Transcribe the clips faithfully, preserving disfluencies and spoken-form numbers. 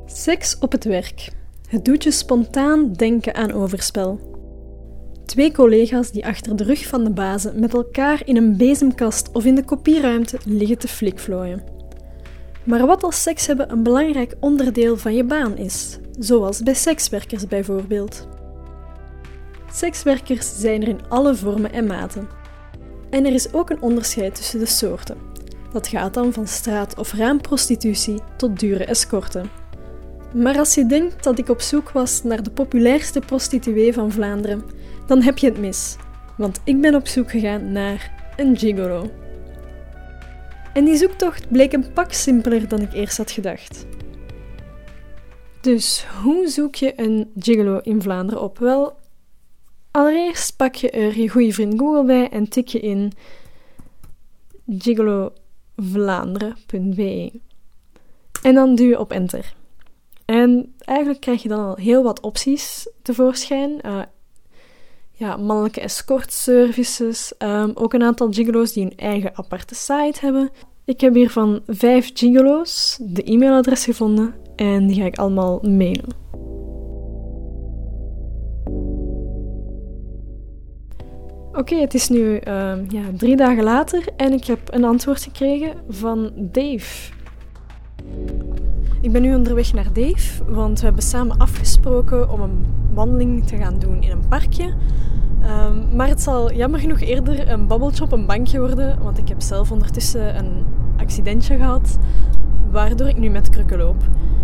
Seks op het werk. Het doet je spontaan denken aan overspel. Twee collega's die achter de rug van de bazen met elkaar in een bezemkast of in de kopieruimte liggen te flikvlooien. Maar wat als seks hebben een belangrijk onderdeel van je baan is, zoals bij sekswerkers bijvoorbeeld? Sekswerkers zijn er in alle vormen en maten. En er is ook een onderscheid tussen de soorten. Dat gaat dan van straat- of raamprostitutie tot dure escorten. Maar als je denkt dat ik op zoek was naar de populairste prostituee van Vlaanderen, dan heb je het mis. Want ik ben op zoek gegaan naar een gigolo. En die zoektocht bleek een pak simpeler dan ik eerst had gedacht. Dus hoe zoek je een gigolo in Vlaanderen op? Wel, allereerst pak je er je goede vriend Google bij en tik je in gigolovlaanderen punt b e. En dan duw je op enter. En eigenlijk krijg je dan al heel wat opties tevoorschijn. Uh, ja, mannelijke escort services, um, ook een aantal gigolo's die een eigen aparte site hebben. Ik heb hier van vijf gigolo's de e-mailadres gevonden en die ga ik allemaal mailen. Oké, okay, het is nu uh, ja, drie dagen later en ik heb een antwoord gekregen van Dave. Ik ben nu onderweg naar Dave, want we hebben samen afgesproken om een wandeling te gaan doen in een parkje. Um, maar het zal jammer genoeg eerder een babbeltje op een bankje worden, want ik heb zelf ondertussen een accidentje gehad, waardoor ik nu met krukken loop.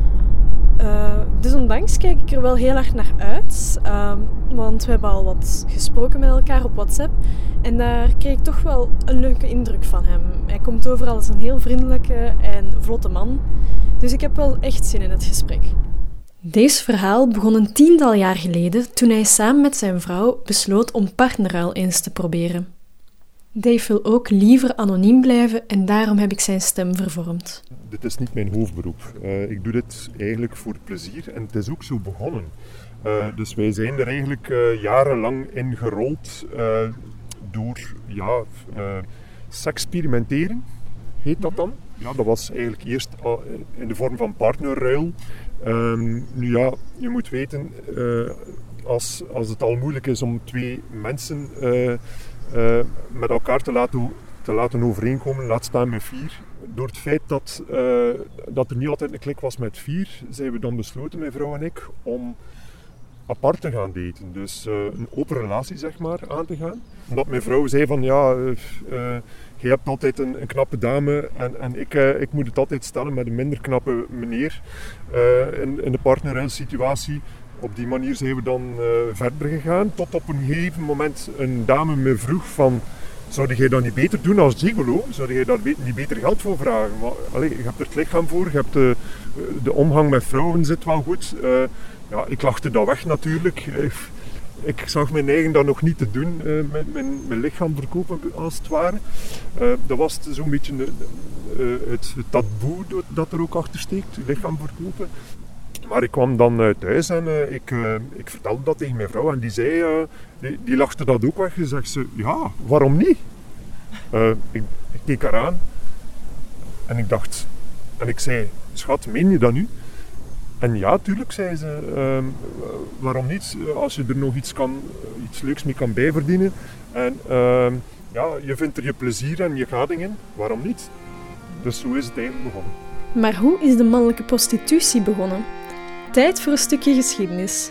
Uh, desondanks kijk ik er wel heel hard naar uit, um, want we hebben al wat gesproken met elkaar op WhatsApp en daar kreeg ik toch wel een leuke indruk van hem. Hij komt over als een heel vriendelijke en vlotte man, dus ik heb wel echt zin in het gesprek. Deze verhaal begon een tiental jaar geleden toen hij samen met zijn vrouw besloot om partnerruil eens te proberen. Dave wil ook liever anoniem blijven en daarom heb ik zijn stem vervormd. Dit is niet mijn hoofdberoep. Uh, ik doe dit eigenlijk voor plezier en het is ook zo begonnen. Uh, dus wij zijn er eigenlijk uh, jarenlang in gerold uh, door ja, uh, seksperimenteren, heet dat dan. Ja, dat was eigenlijk eerst uh, in de vorm van partnerruil. Um, nu ja, je moet weten, uh, als, als het al moeilijk is om twee mensen uh, uh, met elkaar te laten, te laten overeenkomen, laat staan met vier. Door het feit dat, uh, dat er niet altijd een klik was met vier, zijn we dan besloten, mijn vrouw en ik, om apart te gaan daten. Dus uh, een open relatie, zeg maar, aan te gaan. Omdat mijn vrouw zei van, ja, uh, uh, je hebt altijd een, een knappe dame en, en ik, uh, ik moet het altijd stellen met een minder knappe meneer uh, in, in de partnerruilsituatie. Op die manier zijn we dan uh, verder gegaan, tot op een gegeven moment een dame me vroeg van, zou jij dat niet beter doen als gigolo? Zou jij daar niet beter geld voor vragen? Maar, allez, je hebt er het lichaam voor, je hebt de, de omgang met vrouwen zit wel goed. Uh, ja, ik lachte dat weg natuurlijk. Ik, ik zag mijn eigen dat nog niet te doen, uh, mijn, mijn, mijn lichaam verkopen als het ware. Uh, dat was zo'n beetje uh, het, het taboe dat er ook achter steekt, lichaam verkopen. Maar ik kwam dan uh, thuis en uh, ik, uh, ik vertelde dat tegen mijn vrouw en die zei, uh, die, die lachte dat ook weg. En zegt ze, ja, waarom niet? Uh, ik, ik keek haar aan en ik dacht, en ik zei, schat, meen je dat nu? En ja, tuurlijk, zei ze, uh, waarom niet? Als je er nog iets, kan, iets leuks mee kan bijverdienen en uh, ja, je vindt er je plezier en je gading in, waarom niet? Dus zo is het eigenlijk begonnen. Maar hoe is de mannelijke prostitutie begonnen? Tijd voor een stukje geschiedenis.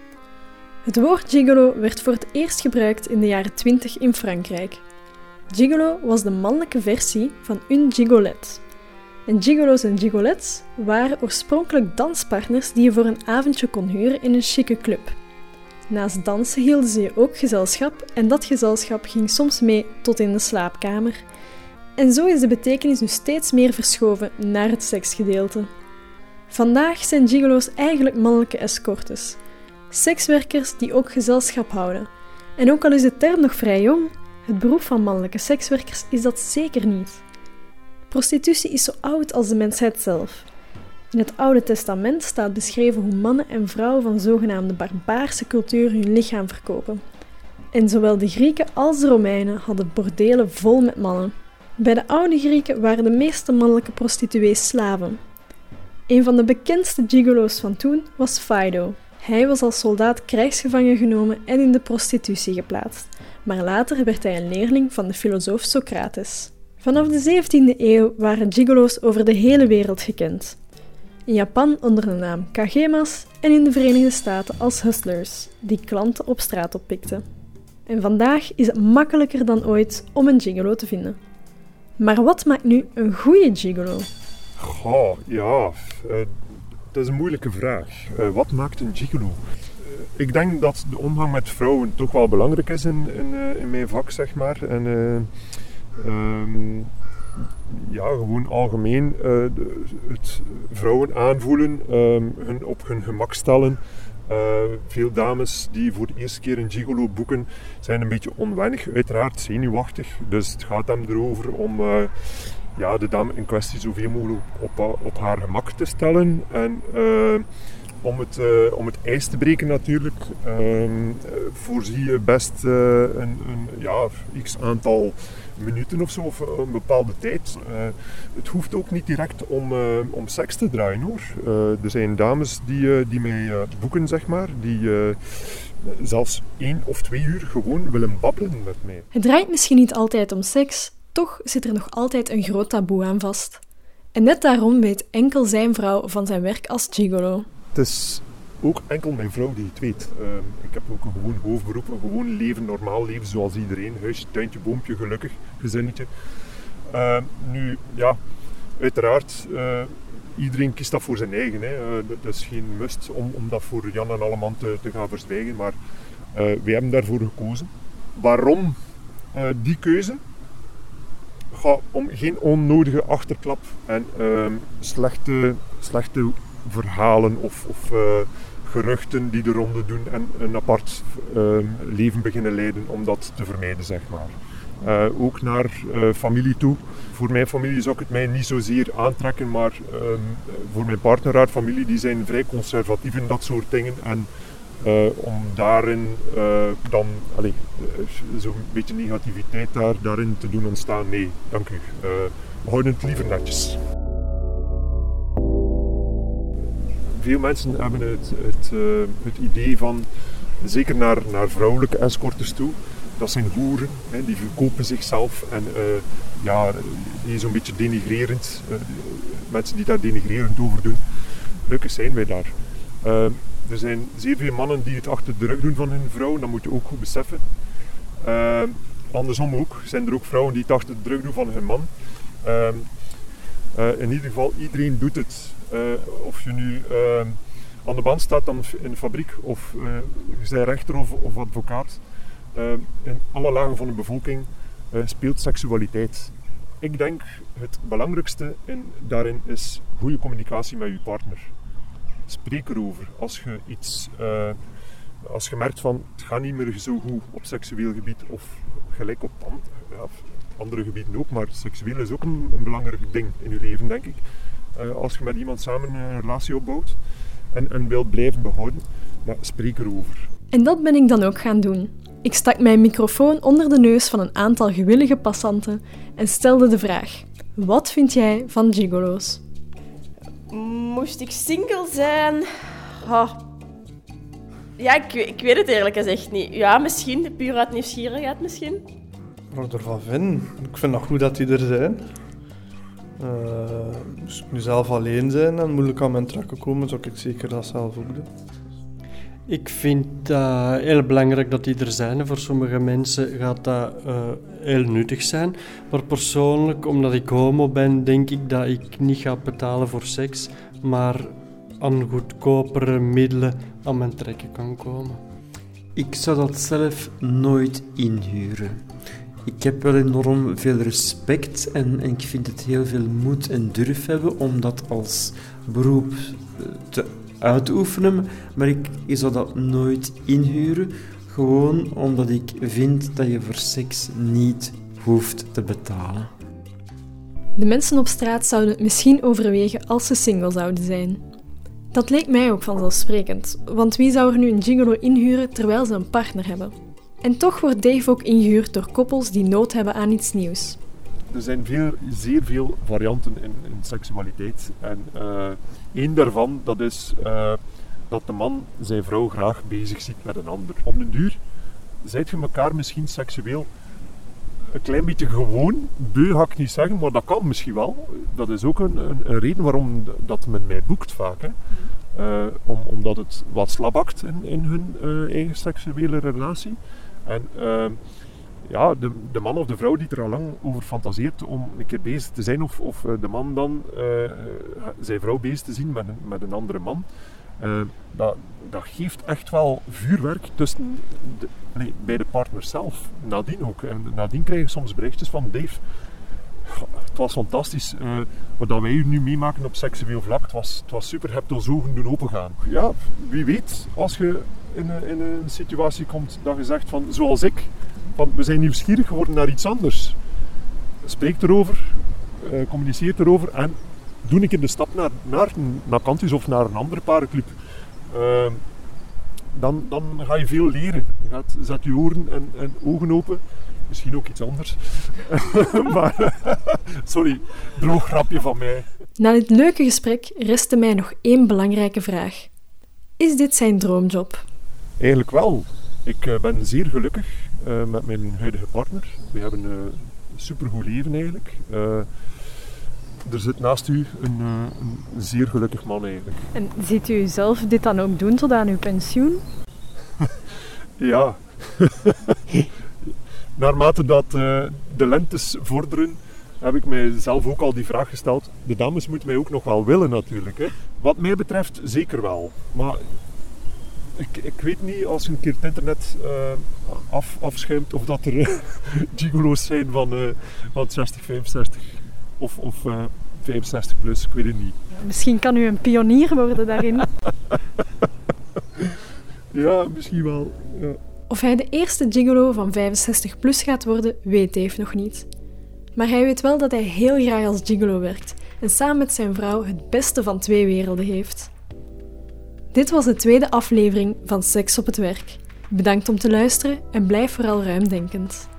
Het woord gigolo werd voor het eerst gebruikt in de jaren twintig in Frankrijk. Gigolo was de mannelijke versie van une gigolette. En gigolo's en gigolettes waren oorspronkelijk danspartners die je voor een avondje kon huren in een chique club. Naast dansen hielden ze je ook gezelschap en dat gezelschap ging soms mee tot in de slaapkamer. En zo is de betekenis nu steeds meer verschoven naar het seksgedeelte. Vandaag zijn gigolo's eigenlijk mannelijke escortes. Sekswerkers die ook gezelschap houden. En ook al is de term nog vrij jong, het beroep van mannelijke sekswerkers is dat zeker niet. Prostitutie is zo oud als de mensheid zelf. In het Oude Testament staat beschreven hoe mannen en vrouwen van zogenaamde barbaarse cultuur hun lichaam verkopen. En zowel de Grieken als de Romeinen hadden bordelen vol met mannen. Bij de oude Grieken waren de meeste mannelijke prostituees slaven. Een van de bekendste gigolo's van toen was Fido. Hij was als soldaat krijgsgevangen genomen en in de prostitutie geplaatst, maar later werd hij een leerling van de filosoof Socrates. Vanaf de zeventiende eeuw waren gigolo's over de hele wereld gekend. In Japan onder de naam kagemas en in de Verenigde Staten als hustlers, die klanten op straat oppikten. En vandaag is het makkelijker dan ooit om een gigolo te vinden. Maar wat maakt nu een goede gigolo? Goh, ja, uh, dat is een moeilijke vraag. Uh, wat maakt een gigolo? Uh, ik denk dat de omgang met vrouwen toch wel belangrijk is in, in, uh, in mijn vak, zeg maar. En, uh, um, ja, gewoon algemeen uh, de, het vrouwen aanvoelen, um, hun op hun gemak stellen. Uh, veel dames die voor de eerste keer een gigolo boeken zijn een beetje onwennig, uiteraard zenuwachtig. Dus het gaat hem erover om uh, ja, de dame in kwestie zoveel mogelijk op, op haar gemak te stellen. En uh, om, het, uh, om het ijs te breken natuurlijk, uh, voorzie je best uh, een, een ja, x aantal minuten of zo, of een bepaalde tijd. Uh, het hoeft ook niet direct om, uh, om seks te draaien hoor. Uh, er zijn dames die, uh, die mij uh, boeken, zeg maar, die uh, zelfs één of twee uur gewoon willen babbelen met mij. Het draait misschien niet altijd om seks, toch zit er nog altijd een groot taboe aan vast. En net daarom weet enkel zijn vrouw van zijn werk als gigolo. Het is ook enkel mijn vrouw die het weet. Uh, ik heb ook een gewoon hoofdberoep, een gewoon leven, normaal leven zoals iedereen. Huisje, tuintje, boompje, gelukkig, gezinnetje. Uh, nu, ja, uiteraard, uh, iedereen kiest dat voor zijn eigen. Hè. Uh, dat is geen must om, om dat voor Jan en alleman te, te gaan verzwijgen, maar uh, wij hebben daarvoor gekozen. Waarom uh, die keuze? Ga om geen onnodige achterklap en uh, slechte, slechte verhalen of, of uh, geruchten die de ronde doen en een apart uh, leven beginnen leiden om dat te vermijden, zeg maar. Uh, ook naar uh, familie toe. Voor mijn familie zou ik het mij niet zozeer aantrekken, maar uh, voor mijn partner, haar familie, die zijn vrij conservatief in dat soort dingen. En uh, om daarin uh, dan allez, uh, zo'n beetje negativiteit daar, daarin te doen ontstaan, nee, dank u. Uh, we houden het liever netjes. Veel mensen hebben het, het, uh, het idee van, zeker naar, naar vrouwelijke escorters toe, dat zijn hoeren, hè, die verkopen zichzelf en uh, ja, die zo'n beetje denigrerend, uh, mensen die daar denigrerend over doen. Gelukkig zijn wij daar. Uh, er zijn zeer veel mannen die het achter de rug doen van hun vrouw, dat moet je ook goed beseffen. Uh, andersom ook, zijn er ook vrouwen die het achter de rug doen van hun man. Uh, uh, in ieder geval, iedereen doet het. Uh, of je nu uh, aan de band staat dan in de fabriek, of uh, je bent rechter of, of advocaat. Uh, in alle lagen van de bevolking uh, speelt seksualiteit. Ik denk het belangrijkste in, daarin is goede communicatie met je partner. Spreek erover. Als je iets, uh, als je merkt van het gaat niet meer zo goed op seksueel gebied of gelijk op and, ja, andere gebieden ook, maar seksueel is ook een, een belangrijk ding in je leven, denk ik. Uh, als je met iemand samen een relatie opbouwt en, en wilt blijven behouden, maar spreek erover. En dat ben ik dan ook gaan doen. Ik stak mijn microfoon onder de neus van een aantal gewillige passanten en stelde de vraag: wat vind jij van gigolo's? Moest ik single zijn? Oh. Ja, ik, ik weet het eerlijk gezegd niet. Ja, misschien. Puur uit nieuwsgierigheid misschien. Wat ervan vinden? Ik vind het goed dat die er zijn. Uh, als ik nu zelf alleen zijn en moeilijk aan mijn trekken komen, zou ik zeker dat zelf ook doen. Ik vind het uh, heel belangrijk dat die er zijn. Voor sommige mensen gaat dat uh, heel nuttig zijn. Maar persoonlijk, omdat ik homo ben, denk ik dat ik niet ga betalen voor seks, maar aan goedkopere middelen aan mijn trekken kan komen. Ik zou dat zelf nooit inhuren. Ik heb wel enorm veel respect en, en ik vind het heel veel moed en durf hebben om dat als beroep te uitoefenen, maar ik, ik zou dat nooit inhuren, gewoon omdat ik vind dat je voor seks niet hoeft te betalen. De mensen op straat zouden het misschien overwegen als ze single zouden zijn. Dat leek mij ook vanzelfsprekend, want wie zou er nu een gigolo inhuren terwijl ze een partner hebben? En toch wordt Dave ook ingehuurd door koppels die nood hebben aan iets nieuws. er zijn veel, zeer veel varianten in, in seksualiteit. En uh, één daarvan, dat is uh, dat de man zijn vrouw graag bezig ziet met een ander. Op den duur zijt je elkaar misschien seksueel een klein beetje gewoon. Beu ga ik niet zeggen, maar dat kan misschien wel. Dat is ook een, een, een reden waarom dat men mij boekt vaak. Hè. Uh, om, omdat het wat slabakt in, in hun uh, eigen seksuele relatie. En uh, ja, de, de man of de vrouw die er al lang over fantaseert om een keer bezig te zijn, of, of de man dan uh, zijn vrouw bezig te zien met een, met een andere man, uh, dat, dat geeft echt wel vuurwerk tussen de, nee, bij de partner zelf. Nadien ook. En nadien krijg je soms berichtjes van Dave. Het was fantastisch. Uh, wat wij nu meemaken op seksueel vlak, het was, het was super. Je hebt ons ogen doen opengaan. Ja, wie weet, als je in een, in een situatie komt dat je zegt van, zoals ik, van, we zijn nieuwsgierig geworden naar iets anders. Spreek erover, uh, communiceer erover en doe een keer de stap naar, naar, naar Cantus of naar een andere parenclub. Uh, dan, dan ga je veel leren. Je gaat, zet je oren en, en ogen open. Misschien ook iets anders. maar, sorry, droog grapje van mij. Na dit leuke gesprek restte mij nog één belangrijke vraag. Is dit zijn droomjob? Eigenlijk wel. Ik uh, ben zeer gelukkig uh, met mijn huidige partner. We hebben uh, een supergoed leven eigenlijk. Uh, er zit naast u een, uh, een zeer gelukkig man eigenlijk. En ziet u zelf dit dan ook doen tot aan uw pensioen? Ja. Naarmate dat uh, de lentes vorderen, heb ik mijzelf ook al die vraag gesteld. De dames moeten mij ook nog wel willen natuurlijk. Hè. Wat mij betreft zeker wel. Maar ik, ik weet niet, als je een keer het internet uh, af, afschuimt, of dat er uh, gigolo's zijn van, uh, van zestig, vijfenzestig of, of uh, vijfenzestig plus, ik weet het niet. Misschien kan u een pionier worden daarin. Ja, misschien wel. Ja. Of hij de eerste gigolo van vijfenzestig plus gaat worden, weet Dave nog niet. Maar hij weet wel dat hij heel graag als gigolo werkt en samen met zijn vrouw het beste van twee werelden heeft. Dit was de tweede aflevering van Seks op het Werk. Bedankt om te luisteren en blijf vooral ruimdenkend.